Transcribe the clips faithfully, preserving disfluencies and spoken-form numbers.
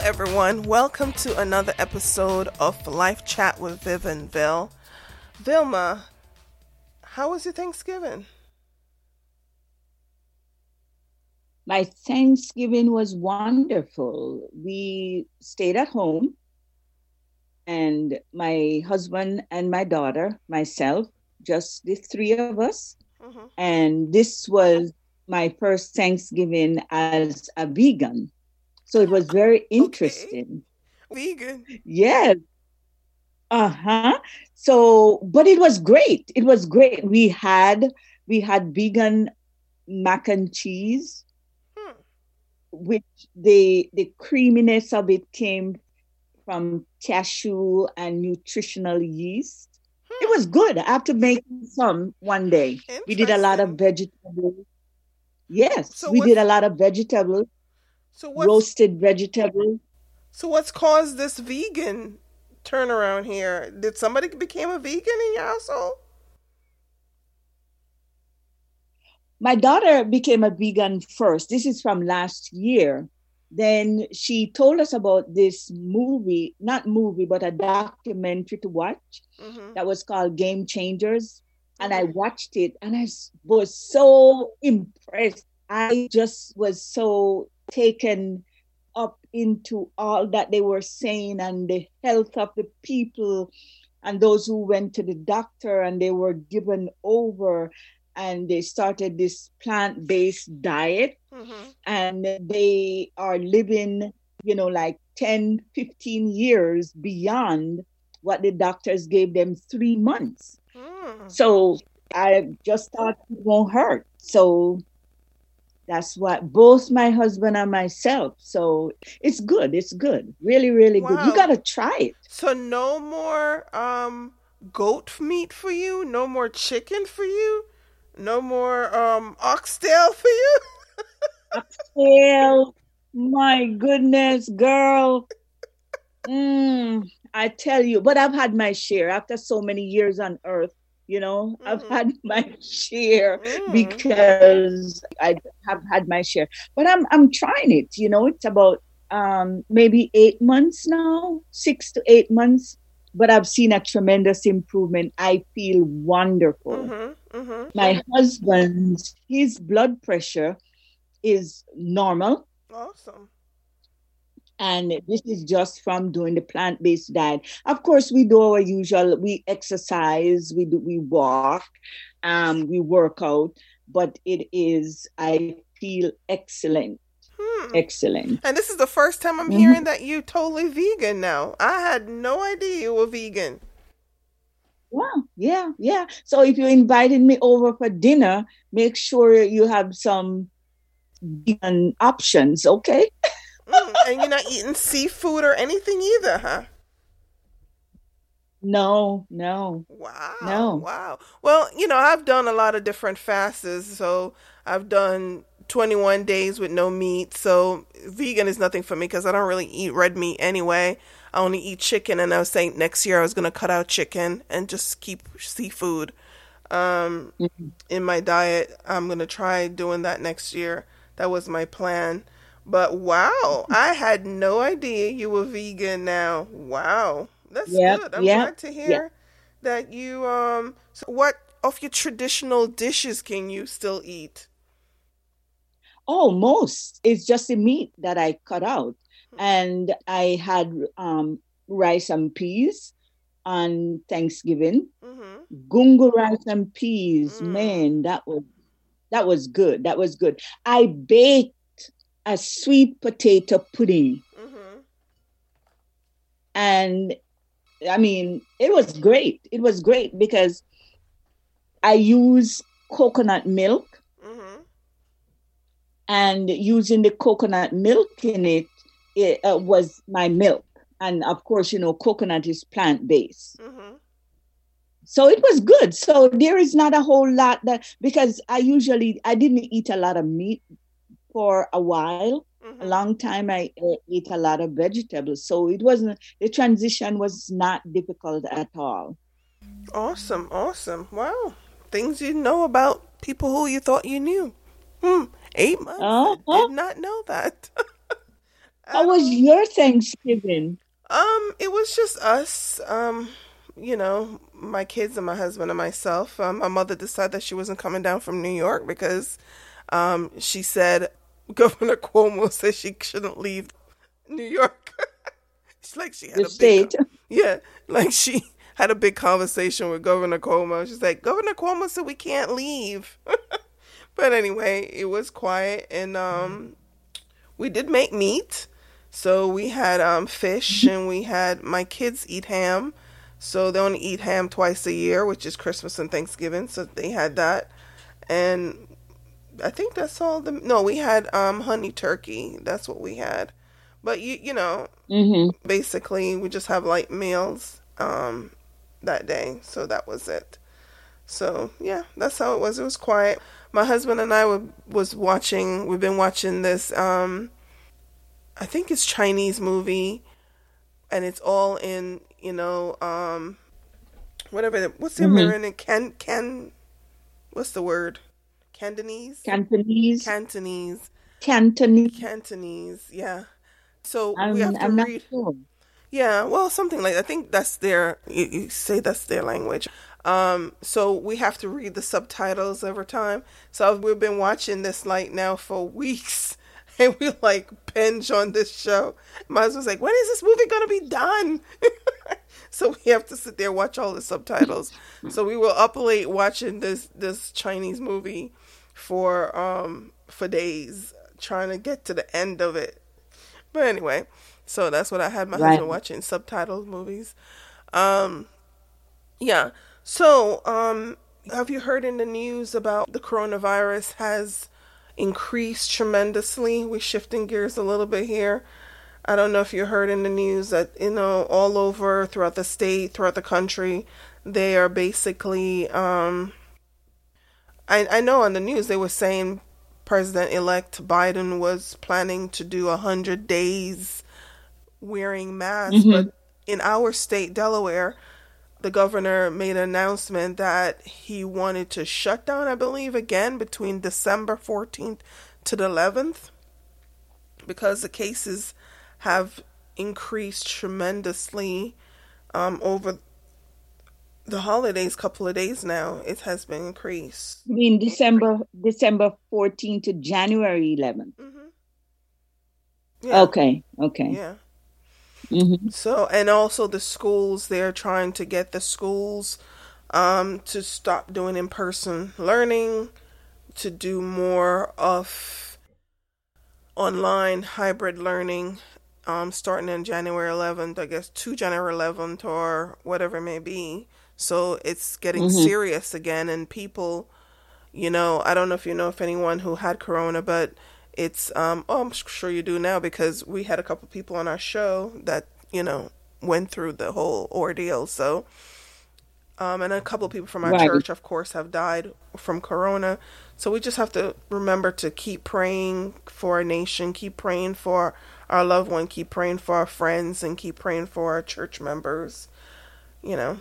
everyone. Welcome to another episode of Life Chat with Viv and Vil. Vilma, how was your Thanksgiving? My Thanksgiving was wonderful. We stayed at home, and my husband and my daughter, myself, just the three of us. Mm-hmm. And this was my first Thanksgiving as a vegan. So it was very interesting. Okay. Vegan. Yes. Uh-huh. So, but it was great. It was great. We had we had vegan mac and cheese, hmm. which the the creaminess of it came from cashew and nutritional yeast. Hmm. It was good. I have to make some one day. We did a lot of vegetables. Yes, so we did a lot of vegetables. So roasted vegetables. So what's caused this vegan turnaround here? Did somebody become a vegan in your household? My daughter became a vegan first. This is from last year. Then she told us about this movie, not movie, but a documentary to watch mm-hmm. that was called Game Changers. And mm-hmm. I watched it and I was so impressed. I just was so taken up into all that they were saying and the health of the people and those who went to the doctor and they were given over and they started this plant-based diet mm-hmm. and they are living, you know, like ten, fifteen years beyond what the doctors gave them three months. Mm. So I just thought it won't hurt. So that's what both my husband and myself. So it's good. It's good. Really, really wow. good. You got to try it. So no more um, goat meat for you? No more chicken for you? No more um, oxtail for you? Oxtail. My goodness, girl. Mm, I tell you. But I've had my share after so many years on earth. You know, mm. I've had my share mm. because I have had my share. But I'm I'm trying it. You know, it's about um, maybe eight months now, six to eight months. But I've seen a tremendous improvement. I feel wonderful. Mm-hmm, mm-hmm. My husband's, his blood pressure is normal. Awesome. And this is just from doing the plant-based diet. Of course, we do our usual, we exercise, we do, we walk, um, we work out, but it is, I feel excellent. Hmm. Excellent. And this is the first time I'm mm-hmm. hearing that you're totally vegan now. I had no idea you were vegan. Wow. Yeah, yeah. So if you invited me over for dinner, make sure you have some vegan options, okay? mm, and you're not eating seafood or anything either, huh? No, no. Wow. No. Wow. Well, you know, I've done a lot of different fasts. So I've done twenty-one days with no meat. So vegan is nothing for me because I don't really eat red meat anyway. I only eat chicken. And I was saying next year I was going to cut out chicken and just keep seafood um, mm-hmm. in my diet. I'm going to try doing that next year. That was my plan. But wow, I had no idea you were vegan now. Wow. That's yep, good. I'm yep, glad to hear yep. that you, um, so what of your traditional dishes can you still eat? Oh, most. It's just the meat that I cut out. Mm-hmm. And I had um, rice and peas on Thanksgiving. Mm-hmm. Gungo rice and peas. Mm-hmm. Man, that was, that was good. That was good. I baked a sweet potato pudding. Mm-hmm. And I mean, it was great. It was great because I use coconut milk mm-hmm. and using the coconut milk in it, it uh, was my milk. And of course, you know, coconut is plant-based. Mm-hmm. So it was good. So there is not a whole lot that, because I usually, I didn't eat a lot of meat for a while. Mm-hmm. A long time I ate a lot of vegetables. So it wasn't, the transition was not difficult at all. Awesome. Awesome. Wow. Things you know about people who you thought you knew. Hmm. Eight months. Uh-huh. I did not know that. How at was all. your Thanksgiving? Um, it was just us. Um, you know, my kids and my husband and myself. Um, my mother decided that she wasn't coming down from New York because um, she said Governor Cuomo said she shouldn't leave New York. It's like she had The a big, co- state? yeah, like she had a big conversation with Governor Cuomo. She's like, Governor Cuomo said we can't leave. But anyway, it was quiet, and um, we did make meat. So we had um, fish, and we had my kids eat ham. So they only eat ham twice a year, which is Christmas and Thanksgiving. So they had that, and I think that's all. The no, we had um, honey turkey. That's what we had. But you you know, Mm-hmm. basically we just have light meals um, that day. So that was it. So yeah, that's how it was. It was quiet. My husband and I were, was watching. We've been watching this. Um, I think it's Chinese movie, and it's all in you know um, whatever. The, what's the Mm-hmm. American can can what's the word? Cantonese, Cantonese? Cantonese, Cantonese? Cantonese. Yeah. So we I'm have to I'm not read. sure. Yeah, well, something like I think that's their. You, you say that's their language. Um, so we have to read the subtitles every time. So we've been watching this like now for weeks, and we like binge on this show. My husband's like, "When is this movie gonna be done?" So we have to sit there and watch all the subtitles. So we were up late watching this this Chinese movie for um for days, trying to get to the end of it. But anyway, so that's what I had my Right. husband watching subtitled movies. Um, yeah. So, um, have you heard in the news about the coronavirus has increased tremendously? We're shifting gears a little bit here. I don't know if you heard in the news that, you know, all over throughout the state, throughout the country, they are basically, um, I, I know on the news they were saying President-elect Biden was planning to do a hundred days wearing masks, Mm-hmm. but in our state, Delaware, the governor made an announcement that he wanted to shut down, I believe, again between December fourteenth to the eleventh because the cases have increased tremendously um, over the holidays, couple of days now. It has been increased. You mean December December fourteenth to January eleventh? Hmm. Yeah, Okay, okay. yeah. Mm-hmm. So, and also the schools, they're trying to get the schools um, to stop doing in person learning, to do more of online hybrid learning, um, starting on January eleventh, I guess, to January eleventh or whatever it may be. So it's getting Mm-hmm. serious again, and people, you know, I don't know if you know if anyone who had corona, but it's, um, oh, I'm sure you do now because we had a couple people on our show that, you know, went through the whole ordeal. So, um, and a couple of people from our Right. church, of course, have died from corona. So we just have to remember to keep praying for our nation, keep praying for our loved one, keep praying for our friends, and keep praying for our church members, you know.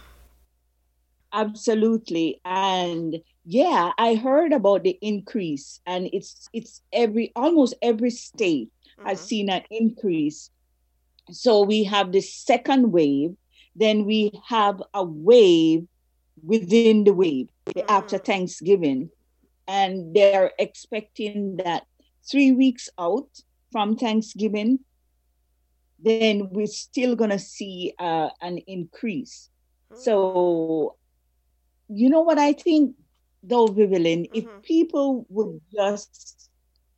Absolutely. And yeah, I heard about the increase, and it's it's every almost every state has Hmm. seen an increase. So we have the second wave, then we have a wave within the wave, the after Hmm. Thanksgiving, and they're expecting that three weeks out from Thanksgiving, then we're still gonna see uh, an increase. So you know what I think, though, Vivian, if Hmm. people would just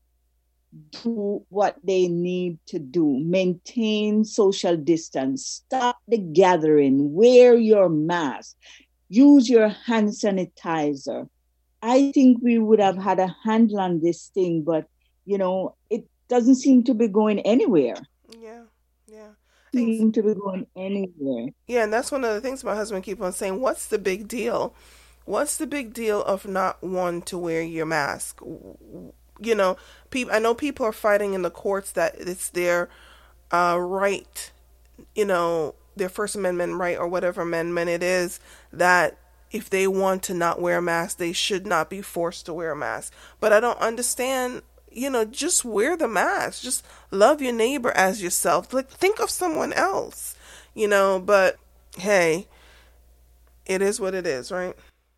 do what they need to do, maintain social distance, stop the gathering, wear your mask, use your hand sanitizer, I think we would have had a handle on this thing, but you know, it doesn't seem to be going anywhere. Yeah, yeah. Things. Seem to be going anywhere. Yeah, and that's one of the things my husband keep on saying. What's the big deal? What's the big deal of not wanting to wear your mask? You know, people. I know people are fighting in the courts that it's their uh, right. You know, their First Amendment right or whatever amendment it is that if they want to not wear a mask, they should not be forced to wear a mask. But I don't understand. you know, just wear the mask. Just love your neighbor as yourself. Like, think of someone else, you know, but hey, it is what it is, right?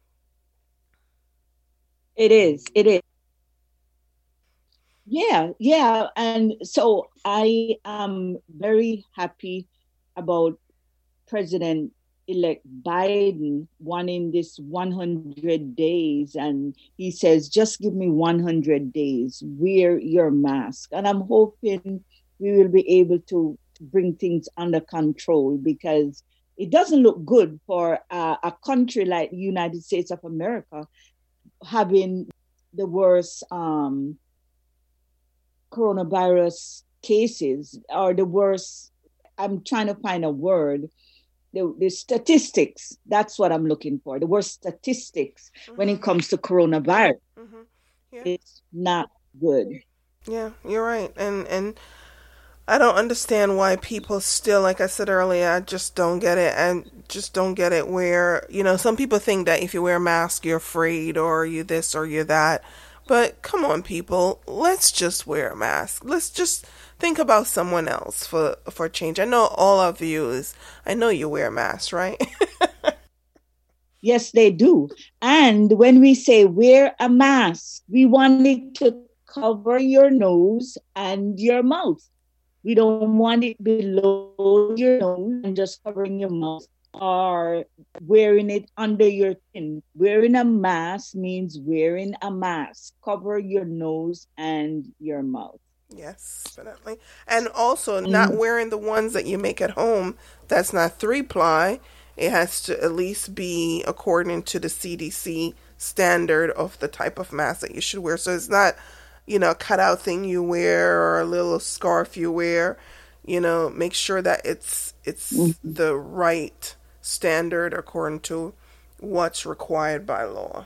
It is. It is. Yeah, yeah. And so I am very happy about President elect Biden wanting this one hundred days. And he says, just give me one hundred days, wear your mask. And I'm hoping we will be able to bring things under control, because it doesn't look good for uh, a country like the United States of America having the worst um, coronavirus cases, or the worst, I'm trying to find a word, the, the statistics, that's what I'm looking for, the worst statistics mm-hmm. when it comes to coronavirus. Mm-hmm. Yeah. It's not good. Yeah, you're right. And and I don't understand why people still, like I said earlier, I just don't get it. And just don't get it where, you know, some people think that if you wear a mask, you're afraid, or you're this or you're that. But come on, people, let's just wear a mask. Let's just think about someone else for, for change. I know all of you is, I know you wear masks, right? Yes, they do. And when we say wear a mask, we want it to cover your nose and your mouth. We don't want it below your nose and just covering your mouth, or wearing it under your chin. Wearing a mask means wearing a mask. Cover your nose and your mouth. Yes, definitely. And also not wearing the ones that you make at home. That's not three ply. It has to at least be according to the C D C standard of the type of mask that you should wear. So it's not, you know, a cutout thing you wear or a little scarf you wear. You know, make sure that it's it's mm-hmm. the right standard according to what's required by law.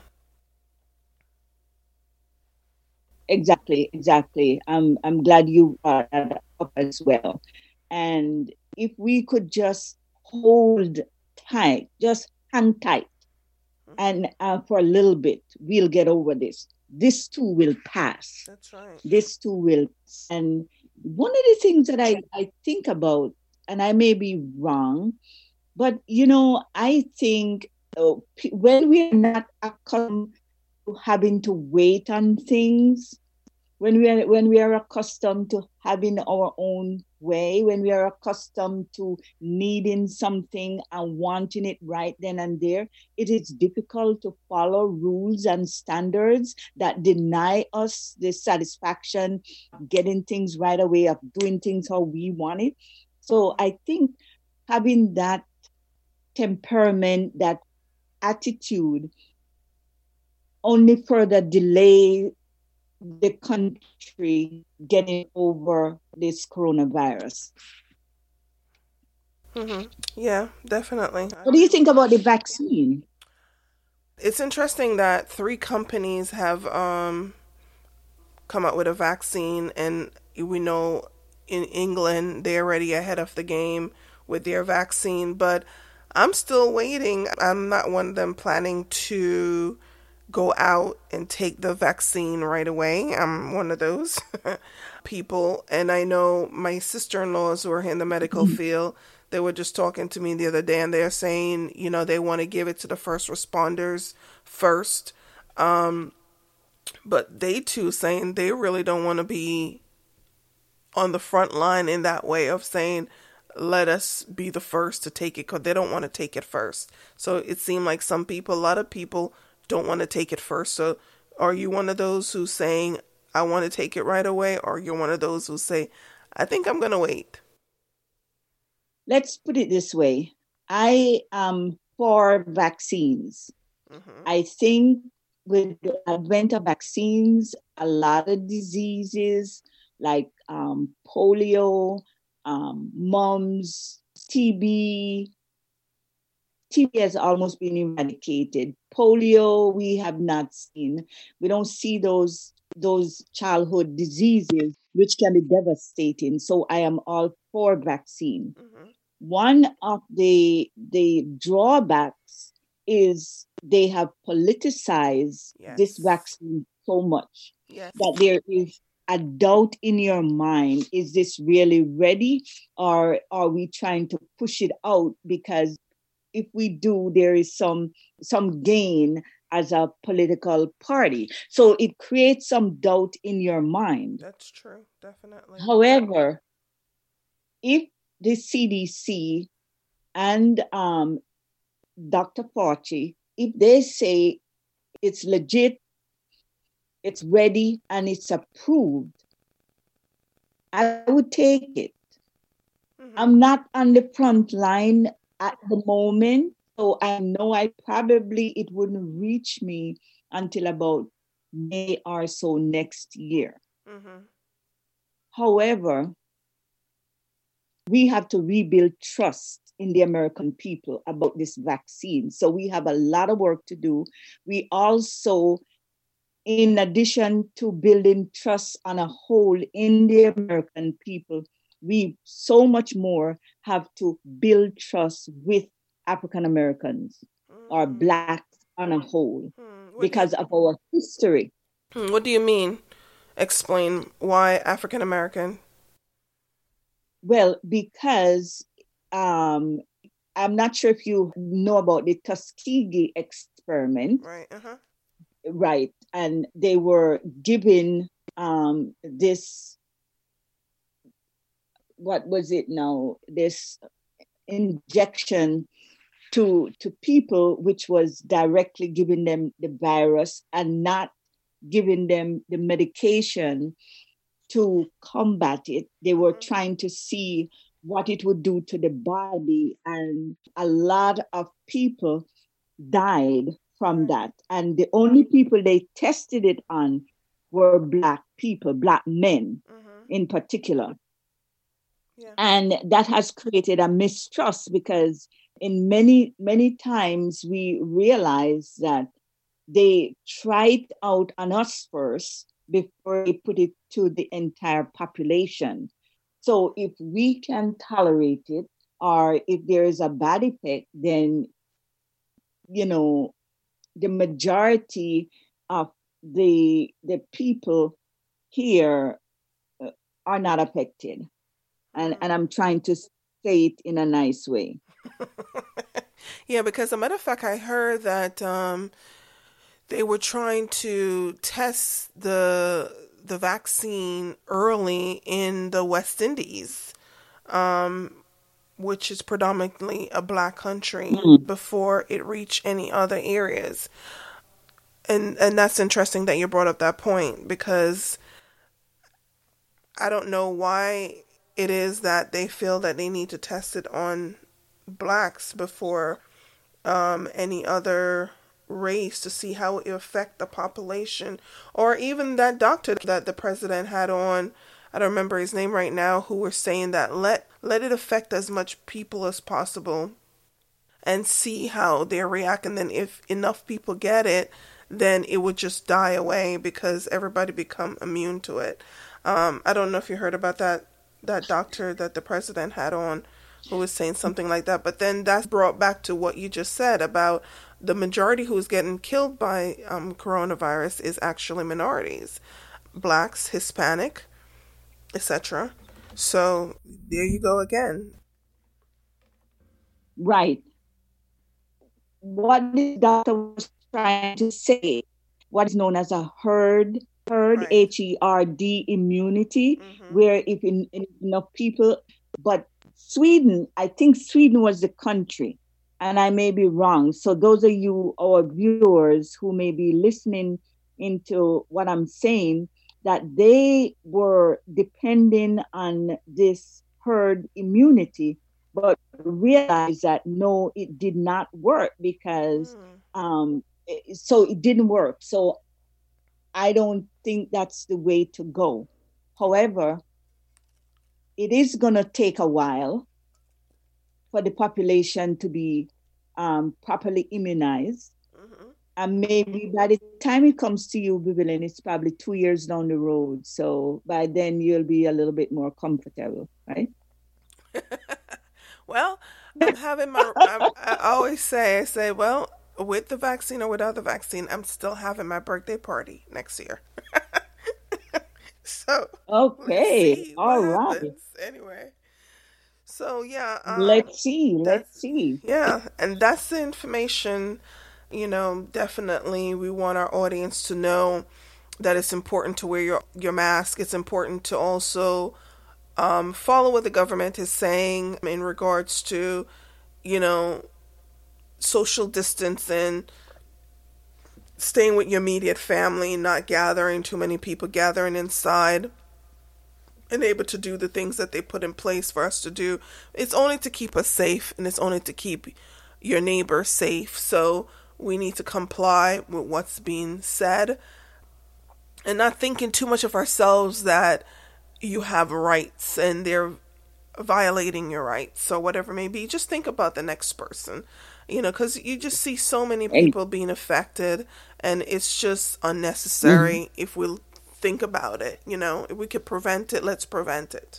Exactly, exactly. I'm I'm glad you brought that up as well. And if we could just hold tight, just hang tight, and uh, for a little bit, we'll get over this. This too will pass. That's right. This too will. And one of the things that I, I think about, and I may be wrong, but, you know, I think uh, when we're not accustomed to having to wait on things, when we are when we are accustomed to having our own way, when we are accustomed to needing something and wanting it right then and there, it is difficult to follow rules and standards that deny us the satisfaction of getting things right away, of doing things how we want it. So I think having that temperament, that attitude, only further delay the country getting over this coronavirus. Mm-hmm. Yeah, definitely. What do you think about the vaccine? It's interesting that three companies have um, come up with a vaccine, and we know in England they're already ahead of the game with their vaccine, but I'm still waiting. I'm not one of them planning to go out and take the vaccine right away. I'm one of those people. And I know my sister-in-laws who are in the medical mm-hmm. field, they were just talking to me the other day, and they're saying, you know, they want to give it to the first responders first. Um, but they too saying they really don't want to be on the front line in that way of saying, let us be the first to take it, because they don't want to take it first. So it seemed like some people, a lot of people don't want to take it first. So are you one of those who's saying, I want to take it right away? Or you're one of those who say, I think I'm going to wait? Let's put it this way. I am for vaccines. Mm-hmm. I think with the advent of vaccines, a lot of diseases like um, polio, um, mumps, T B, T B has almost been eradicated. Polio, we have not seen. We don't see those those childhood diseases, which can be devastating. So I am all for vaccine. Mm-hmm. One of the the drawbacks is they have politicized yes. this vaccine so much yes. that there is a doubt in your mind, is this really ready, or are we trying to push it out because if we do, there is some some gain as a political party. So it creates some doubt in your mind. That's true, definitely. However, if the C D C and um, Doctor Fauci, if they say it's legit, it's ready, and it's approved, I would take it. Mm-hmm. I'm not on the front line at the moment, so I know I probably, it wouldn't reach me until about May or so next year. Mm-hmm. However, we have to rebuild trust in the American people about this vaccine. So we have a lot of work to do. We also, in addition to building trust on a whole in the American people, we so much more have to build trust with African Americans mm. or Blacks on a whole mm. because you, of our history. What do you mean? Explain why African American. Well, because um, I'm not sure if you know about the Tuskegee experiment. Right. Uh-huh. Right. And they were given um, this, what was it now? This injection to to people, which was directly giving them the virus and not giving them the medication to combat it. They were mm-hmm. trying to see what it would do to the body, and a lot of people died from that. And the only people they tested it on were Black people, Black men mm-hmm. in particular. Yeah. And that has created a mistrust because in many, many times we realize that they tried out on us first before they put it to the entire population. So if we can tolerate it, or if there is a bad effect, then, you know, the majority of the the people here uh, are not affected. And, and I'm trying to say it in a nice way. Yeah, because as a matter of fact, I heard that um, they were trying to test the the vaccine early in the West Indies, um, which is predominantly a Black country, mm-hmm. before it reached any other areas. And and that's interesting that you brought up that point, because I don't know why it is that they feel that they need to test it on Blacks before um, any other race to see how it affect the population. Or even that doctor that the president had on, I don't remember his name right now, who were saying that let let it affect as much people as possible and see how they react. And then if enough people get it, then it would just die away because everybody become immune to it. Um, I don't know if you heard about that that doctor that the president had on, who was saying something like that. But then that's brought back to what you just said about the majority who's getting killed by um, coronavirus is actually minorities, Blacks, Hispanic, et cetera. So there you go again. Right. What the doctor was trying to say, what is known as a herd herd, right. H E R D immunity, mm-hmm. where if in, in enough people, but Sweden, I think Sweden was the country, and I may be wrong. So those of you, our viewers who may be listening into what I'm saying, that they were depending on this herd immunity, but realized that no, it did not work because, mm. um, it, so it didn't work. So I don't think that's the way to go. However, it is going to take a while for the population to be um, properly immunized. Mm-hmm. And maybe by the time it comes to you, Vivian, it's probably two years down the road. So by then you'll be a little bit more comfortable, right? Well, I'm having my, I'm, I always say, I say, well, with the vaccine or without the vaccine, I'm still having my birthday party next year. So let's Okay. see what All right. happens. Anyway. So yeah, um, Let's see. that's Let's see. yeah, and that's the information. You know, definitely we want our audience to know that it's important to wear your your mask. It's important to also um, follow what the government is saying in regards to, you know, social distance, staying with your immediate family, not gathering too many people, gathering inside, and able to do the things that they put in place for us to do. It's only to keep us safe, and it's only to keep your neighbor safe. So we need to comply with what's being said and not thinking too much of ourselves that you have rights and they're violating your rights or whatever it may be. Just think about the next person, you know, because you just see so many And people being affected, and it's just mhm, unnecessary if we think about it. You know, if we could prevent it, let's prevent it.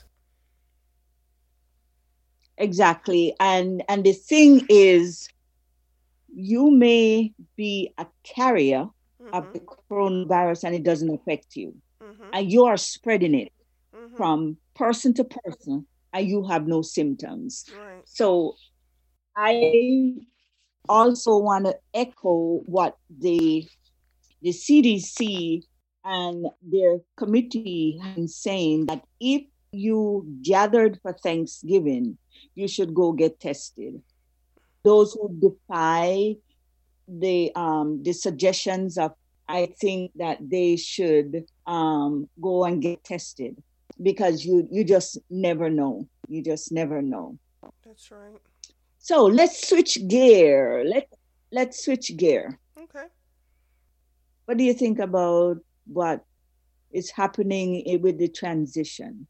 exactly. And and the thing is, you may be a carrier of Mhm. the coronavirus and it doesn't affect you. Mhm. And you are spreading it Mhm. from person to person and you have no symptoms. Right. So I also want to echo what the the C D C and their committee have been saying, that if you gathered for Thanksgiving, you should go get tested. Those who defy the um, the suggestions of, I think that they should um, go and get tested, because you you just never know. You just never know. That's right. So let's switch gear. Let let's switch gear. Okay. What do you think about what is happening with the transition?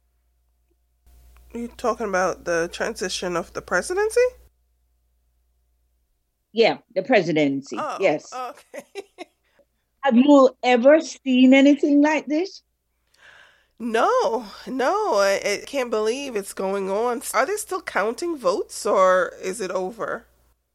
You talking about the transition of the presidency? Yeah, the presidency. Oh, Yes. okay. Have you ever seen anything like this? No, no, I, I can't believe it's going on. Are they still counting votes or is it over?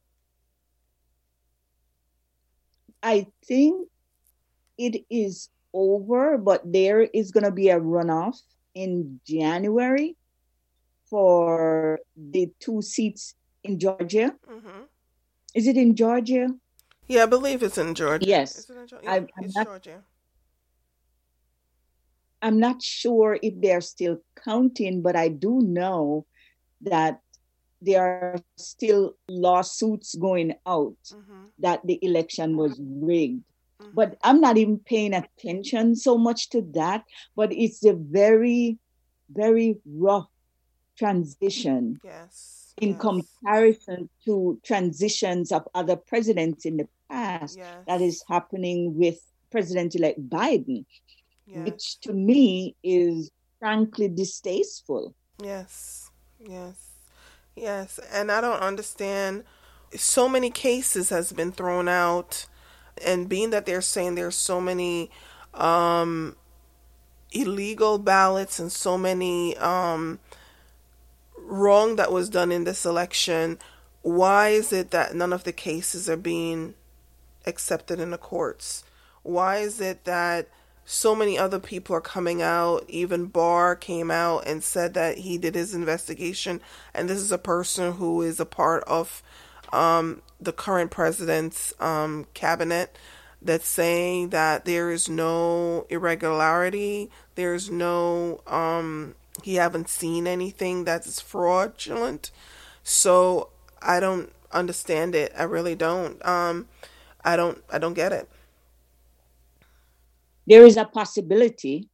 I think it is over, but there is going to be a runoff in January for the two seats in Georgia. Hmm. Is it in Georgia? Yeah, I believe it's in Georgia. Yes. Is it in Georgia? I, Yeah, I'm it's not. Georgia. I'm not sure if they're still counting, but I do know that there are still lawsuits going out Hmm. that the election was rigged. Hmm. But I'm not even paying attention so much to that. But it's a very, very rough transition Yes, in yes, comparison to transitions of other presidents in the past that is yes, happening with President elect Biden, which yes, to me is frankly distasteful. yes, yes, yes. And I don't understand. So many cases has been thrown out, and being that they're saying there's so many um, illegal ballots and so many um, wrong that was done in this election, why is it that none of the cases are being accepted in the courts? Why is it that so many other people are coming out? Even Barr came out and said that he did his investigation, and this is a person who is a part of um, the current president's um, cabinet, that's saying that there is no irregularity, there's no um, he haven't seen anything that's fraudulent. So I don't understand it. I really don't. Um, I don't. I don't get it. There is a possibility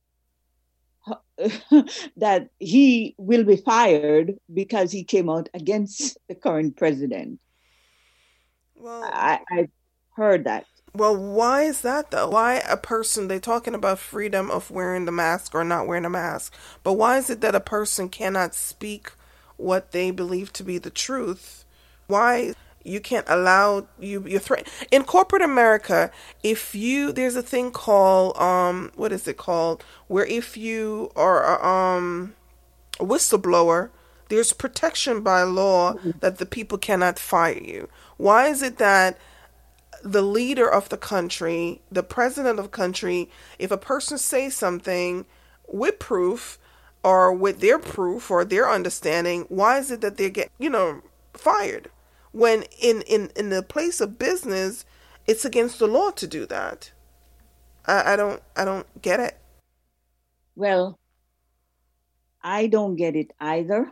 that he will be fired because he came out against the current president. Well, I, I heard that. well, why is that though? Why a person, they're talking about freedom of wearing the mask or not wearing a mask, but why is it that a person cannot speak what they believe to be the truth? Why you can't allow you you're threat in corporate America? If you there's a thing called um what is it called, where if you are um a whistleblower, there's protection by law that the people cannot fire you. Why is it that the leader of the country, the president of the country, if a person says something with proof or with their proof or their understanding, why is it that they get, you know, fired? When in, in, in the place of business, it's against the law to do that. I, I don't I don't get it. Well, I don't get it either.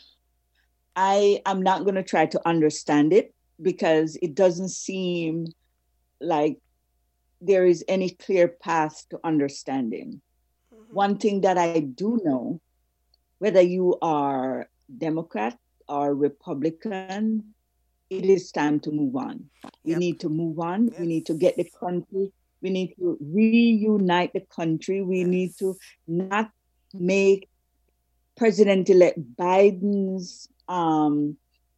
I am not going to try to understand it because it doesn't seem like there is any clear path to understanding. Mm-hmm. One thing that I do know, whether you are Democrat or Republican, it is time to move on. Yep. We need to move on. Yes. We need to get the country, we need to reunite the country. We yes. need to not make President-elect Biden's um,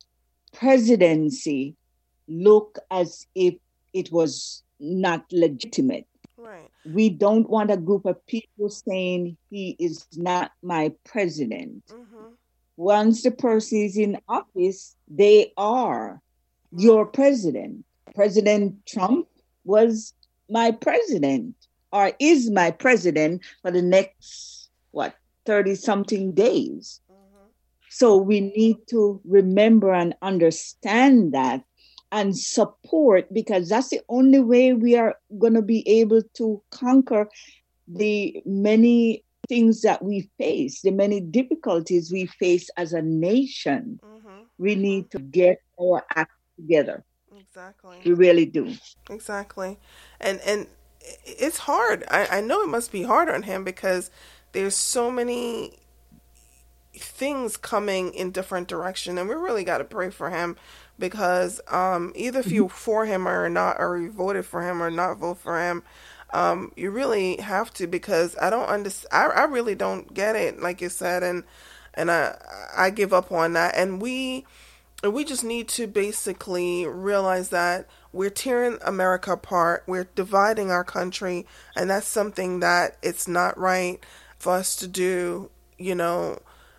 presidency look as if it was not legitimate. Right. We don't want a group of people saying he is not my president. Mm-hmm. Once the person is in office, they are mm-hmm. your president. President Trump was my president or is my president for the next, what, thirty-something days. Mm-hmm. So we need to remember and understand that and support, because that's the only way we are going to be able to conquer the many things that we face, the many difficulties we face as a nation. Mm-hmm. We mm-hmm. need to get our act together. Exactly. We really do. Exactly. And and it's hard. I, I know it must be hard on him because there's so many things coming in different direction, and we really got to pray for him because um, either if you're for him or not, or you voted for him or not vote for him, um, you really have to, because I don't understand. I, I really don't get it, like you said, and and I I give up on that, and we we just need to basically realize that we're tearing America apart. We're dividing our country, and that's something that it's not right for us to do, you know.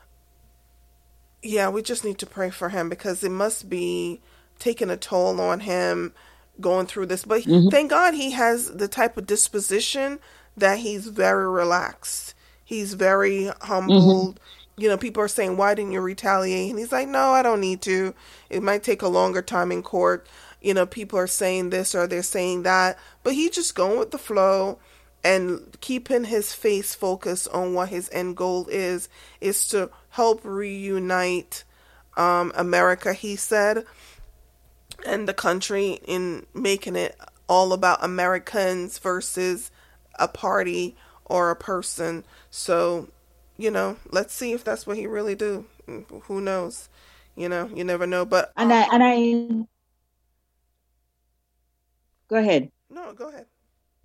Yeah, we just need to pray for him because it must be taking a toll on him going through this. But mm-hmm. thank God he has the type of disposition that he's very relaxed. He's very humbled. Mm-hmm. You know, people are saying, why didn't you retaliate? And he's like, no, I don't need to. It might take a longer time in court. You know, people are saying this or they're saying that. But he's just going with the flow. And keeping his face focused on what his end goal is, is to help reunite um, America, he said, and the country, in making it all about Americans versus a party or a person. So, you know, let's see if that's what he really do. Who knows? You know, you never know. But and I and I go ahead. No, go ahead.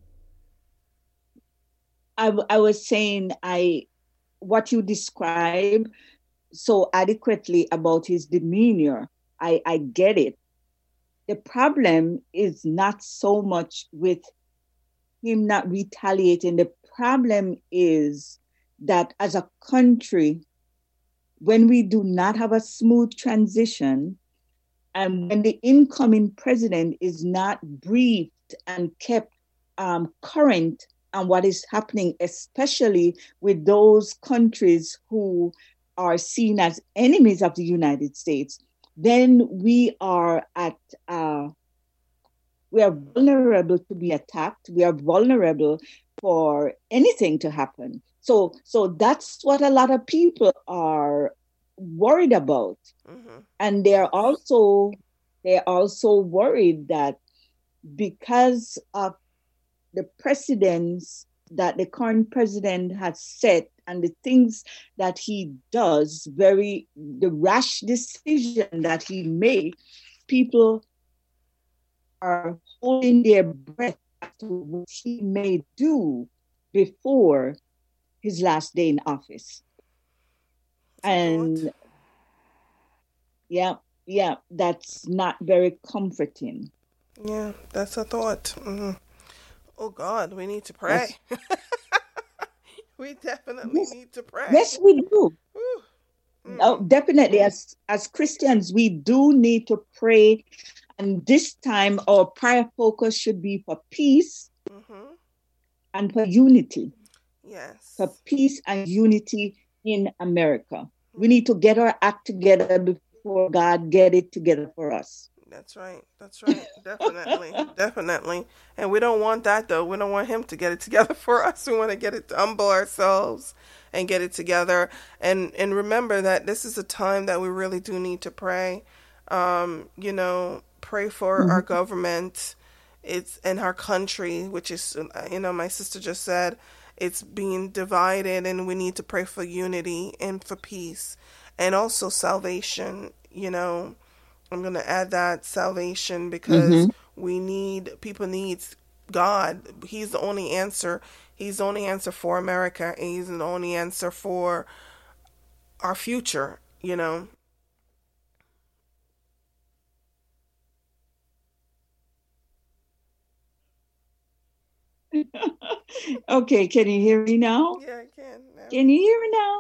I, I was saying I what you describe so adequately about his demeanor, I, I get it. The problem is not so much with him not retaliating. The problem is that as a country, when we do not have a smooth transition, and when the incoming president is not briefed and kept um, current on what is happening, especially with those countries who are seen as enemies of the United States, then we are at uh, we are vulnerable to be attacked. We are vulnerable for anything to happen. So, so that's what a lot of people are worried about, mm-hmm. and they are also they are also worried that because of the precedents that the current president has set and the things that he does, very the rash decision that he made, people are holding their breath as to what he may do before his last day in office. And yeah, yeah, that's not very comforting. Yeah, that's a thought. Mm-hmm. Oh God, we need to pray. Yes. We definitely yes. need to pray. Yes, we do. Mm. Oh, definitely. As as Christians, we do need to pray And this time, our prayer focus should be for peace mm-hmm. and for unity. Yes. For peace and unity in America. Mm-hmm. We need to get our act together before God get it together for us. That's right. That's right. Definitely. Definitely. And we don't want that, though. We don't want him to get it together for us. We want to get it to humble ourselves and get it together. And and remember that this is a time that we really do need to pray. Um, you know, pray for mm-hmm. our government. It's in our country, which is, you know, my sister just said, it's being divided, and we need to pray for unity and for peace and also salvation. You know, I'm going to add that salvation because mm-hmm. we need, people need God. He's the only answer. He's the only answer for America. And he's the only answer for our future, you know. Okay, can you hear me now? Yeah, I can. Now. Can you hear me now?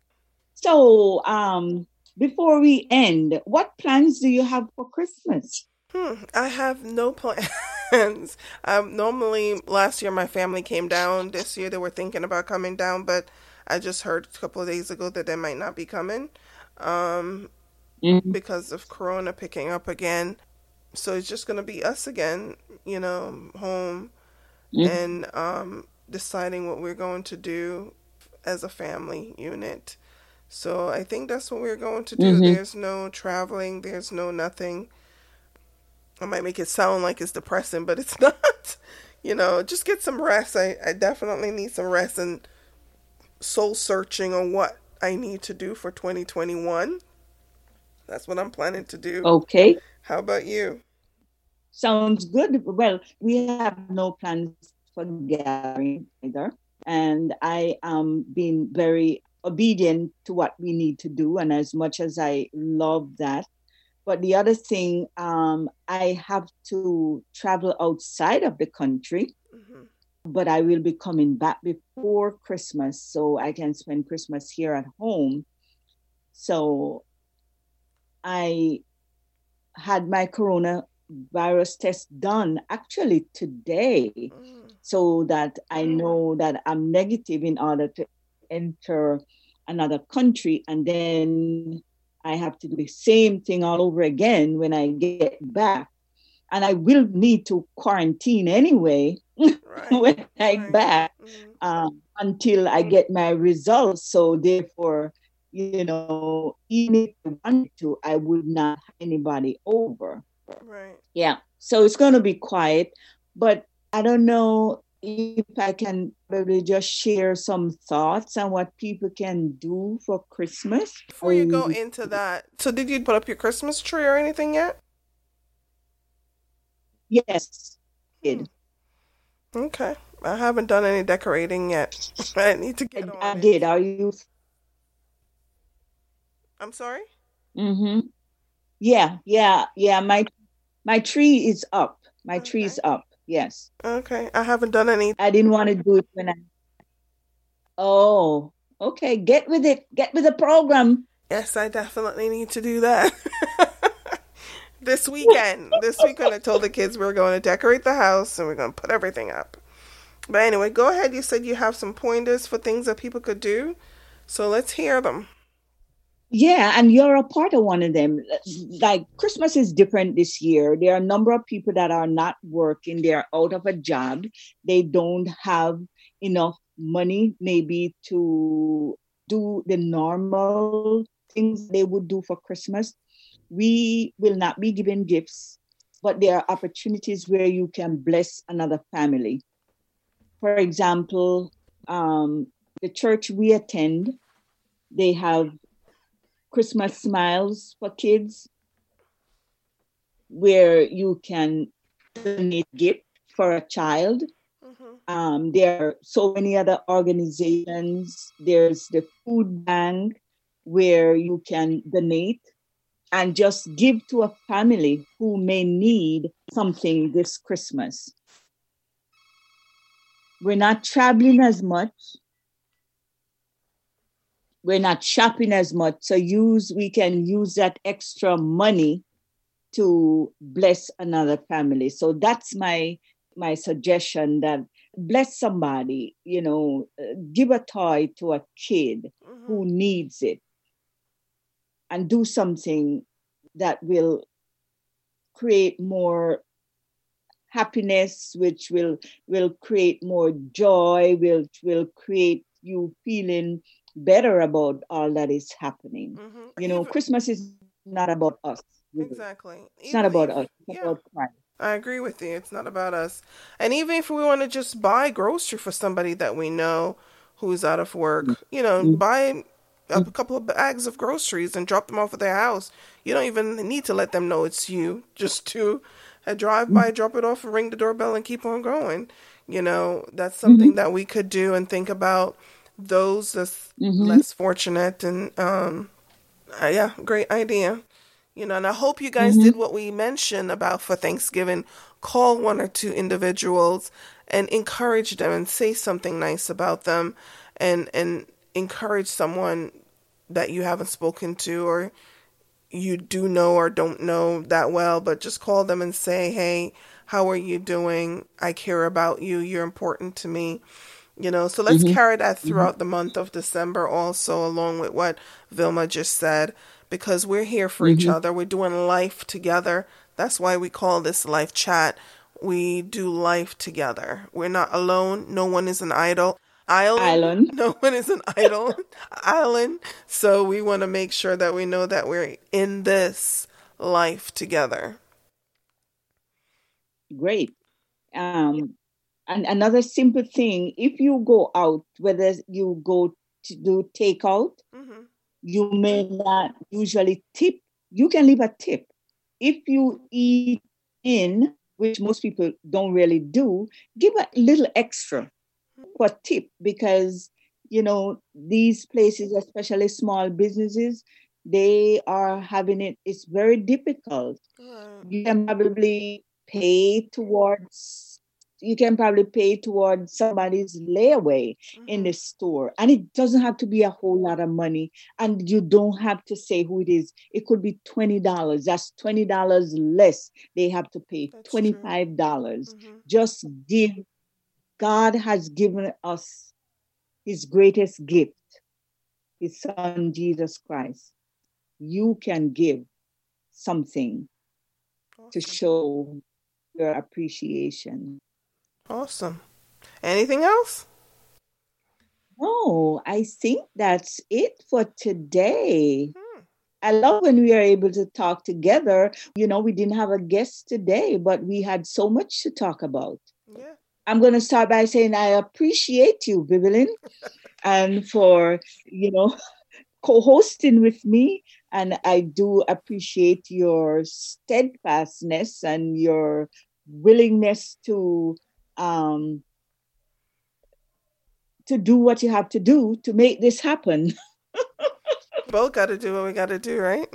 So, um, before we end, what plans do you have for Christmas? Hmm, I have no plans. um, normally, last year my family came down. This year they were thinking about coming down, but I just heard a couple of days ago that they might not be coming um, mm-hmm. because of Corona picking up again. So it's just going to be us again, you know, home mm-hmm. and um, deciding what we're going to do as a family unit. So I think that's what we're going to do. Mm-hmm. There's no traveling. There's no nothing. I might make it sound like it's depressing, but it's not. You know, just get some rest. I, I definitely need some rest and soul searching on what I need to do for twenty twenty-one. That's what I'm planning to do. Okay. How about you? Sounds good. Well, we have no plans for gathering either. And I am being very obedient to what we need to do. And as much as I love that, but the other thing, um, I have to travel outside of the country, mm-hmm. but I will be coming back before Christmas so I can spend Christmas here at home. So I had my coronavirus test done actually today mm. so that I know that I'm negative in order to enter another country, and then I have to do the same thing all over again when I get back. And I will need to quarantine anyway right. when I get back mm-hmm. um, until I get my results. So therefore, you know, even if I wanted to, I would not have anybody over. Right. Yeah. So it's going to be quiet, but I don't know if I can probably just share some thoughts on what people can do for Christmas. Before you go into that, so did you put up your Christmas tree or anything yet? Yes, I did. Okay. I haven't done any decorating yet. I need to get I, on I it. did. Are you? I'm sorry? Mm-hmm. Yeah, yeah, yeah. My my tree is up. My okay. tree is up. Yes. Okay. I haven't done any. I didn't want to do it when I. Oh, okay. Get with it. Get with the program. Yes, I definitely need to do that. This weekend. This weekend I told the kids we were going to decorate the house and we're going to put everything up. But anyway, go ahead. You said you have some pointers for things that people could do. So let's hear them. Yeah, and you're a part of one of them. Like, Christmas is different this year. There are a number of people that are not working. They're out of a job. They don't have enough money maybe to do the normal things they would do for Christmas. We will not be giving gifts, but there are opportunities where you can bless another family. For example, um, the church we attend, they have Christmas Smiles for kids, where you can donate gift for a child. Mm-hmm. Um, there are so many other organizations. There's the food bank where you can donate and just give to a family who may need something this Christmas. We're not traveling as much. We're not shopping as much, so use we can use that extra money to bless another family. So that's my my suggestion, that bless somebody, you know, uh, give a toy to a kid mm-hmm. who needs it, and do something that will create more happiness, which will will create more joy, will will create you feeling better about all that is happening. Mm-hmm. You know, Even, Christmas is not about us. Really. Exactly. It's Even not about if, us. It's yeah. about Christ. I agree with you. It's not about us. And even if we want to just buy grocery for somebody that we know who's out of work, you know, mm-hmm. buy a couple of bags of groceries and drop them off at their house. You don't even need to let them know it's you. Just to uh, drive by, drop it off, and ring the doorbell, and keep on going. You know, that's something mm-hmm. that we could do, and think about those that's mm-hmm. less fortunate. And um, uh, yeah, great idea. You know, and I hope you guys mm-hmm. did what we mentioned about for Thanksgiving. Call one or two individuals and encourage them and say something nice about them, and and encourage someone that you haven't spoken to or you do know or don't know that well, but just call them and say, hey, how are you doing? I care about you. You're important to me. You know, so let's mm-hmm. carry that throughout mm-hmm. the month of December also, along with what Vilma just said, because we're here for mm-hmm. each other. We're doing life together. That's why we call this Life Chat. We do life together. We're not alone. No one is an idol. Island. Island. No one is an idol. Island. So we want to make sure that we know that we're in this life together. Great. Um, and another simple thing, if you go out, whether you go to do takeout, mm-hmm. you may not usually tip. You can leave a tip. If you eat in, which most people don't really do, give a little extra for tip, because, you know, these places, especially small businesses, they are having it, it's very difficult. Mm. You can probably pay towards, you can probably pay towards somebody's layaway mm-hmm. in the store. And it doesn't have to be a whole lot of money. And you don't have to say who it is. It could be twenty dollars. That's twenty dollars less they have to pay. That's twenty-five dollars. Mm-hmm. Just give. God has given us his greatest gift, his son, Jesus Christ. You can give something awesome. To show your appreciation. Awesome. Anything else? No, I think that's it for today. Hmm. I love when we are able to talk together. You know, we didn't have a guest today, but we had so much to talk about. Yeah. I'm going to start by saying I appreciate you, Vivian, and for, you know, co-hosting with me. And I do appreciate your steadfastness and your willingness to um, to do what you have to do to make this happen. Both got to do what we got to do, right?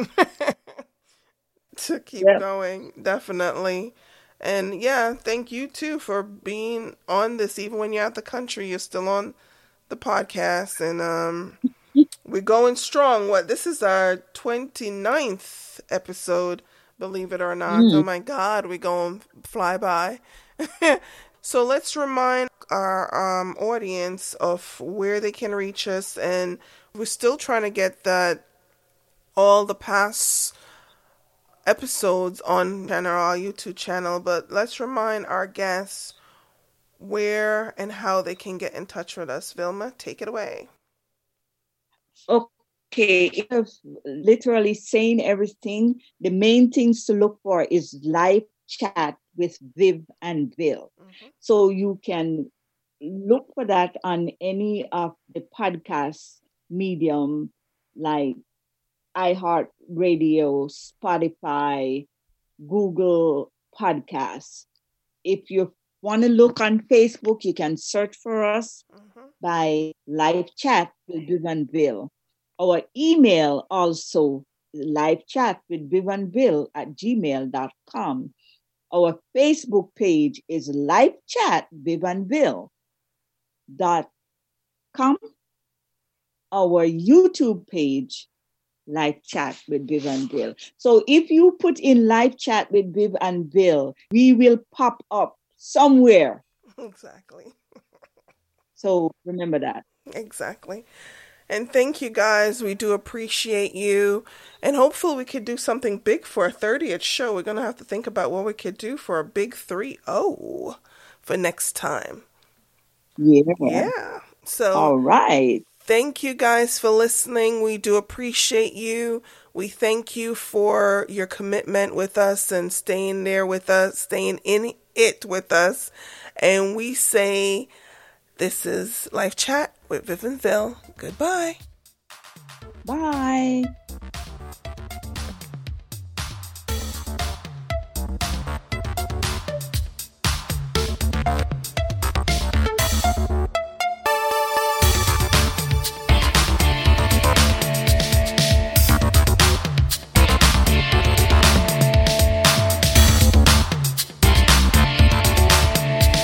To keep yep. going, definitely. And yeah, thank you too for being on this. Even when you're out the country, you're still on the podcast. And um, we're going strong. What? This is our twenty-ninth episode, believe it or not. Mm. Oh my God, we're going fly by. So let's remind our um, audience of where they can reach us. And we're still trying to get that, all the past episodes on our YouTube channel, but let's remind our guests where and how they can get in touch with us. Vilma, take it away. Okay, literally saying everything. The main things to look for is Live Chat with Viv and Vil. Mm-hmm. So you can look for that on any of the podcast medium like iHeartRadio, Spotify, Google Podcasts. If you want to look on Facebook, you can search for us mm-hmm. by Live Chat with Viv and Vil. Our email also, Live Chat with Viv and Vil at gmail dot com. Our Facebook page is Live Chat Viv and Vil dot com. Our YouTube page, Live Chat with Viv and Bill. So if you put in Live Chat with Viv and Bill, we will pop up somewhere. Exactly. So remember that. Exactly. And thank you guys. We do appreciate you. And hopefully we could do something big for our thirtieth show. We're going to have to think about what we could do for a big three oh for next time. Yeah. Yeah. So all right. Thank you guys for listening. We do appreciate you. We thank you for your commitment with us and staying there with us, staying in it with us. And we say, this is Live Chat with Viv and Phil. Goodbye. Bye.